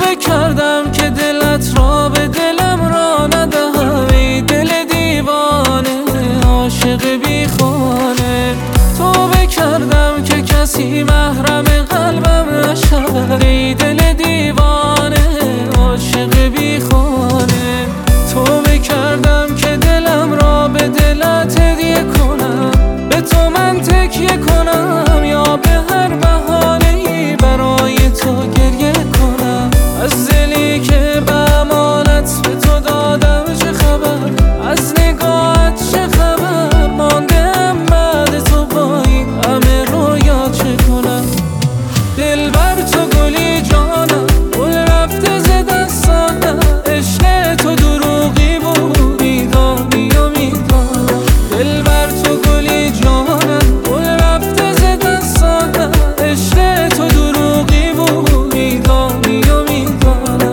بکردم که دلت را به دلم را ندهم، ای دل دیوانه عاشق بی خانه. تو بکردم که کسی محرم قلبم نشود، ای دل دیوانه عاشق بی خانه. تو بکردم که دلم را به دلت هدیه کنم، به تو من تکیه کنم، یا به هر بهانه‌ای برای تو گریه کنم. از دلی که به امانت به تو دادم چه خبر، از نگاهت چه خبر، ماندم بعد تو با این همه رویا چه کنم. دل بر تو گلی جانم، گل رفته ز دستانم، عشق تو دروغی بود میدانی و میدانم. دل بر تو گلی جانم، گل رفته ز دستانم، عشق تو دروغی بود میدانی و میدانم.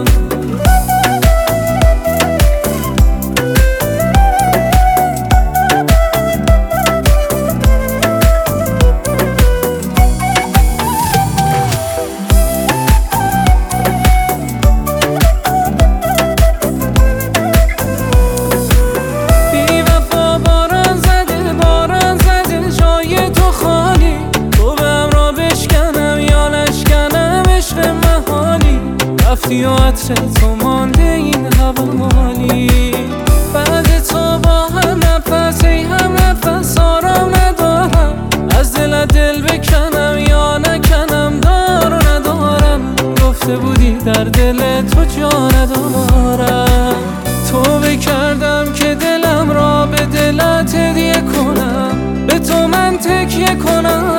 رفتی و عطر تو مانده این حوالی، بعد تو با هم نفس ای هم نفس آرام ندارم. از دلت دل بکنم یا نکنم دار و ندارم، گفته بودی در دل تو جا ندارم. تو بکردم که دلم را به دلت هدیه کنم، به تو من تکیه کنم،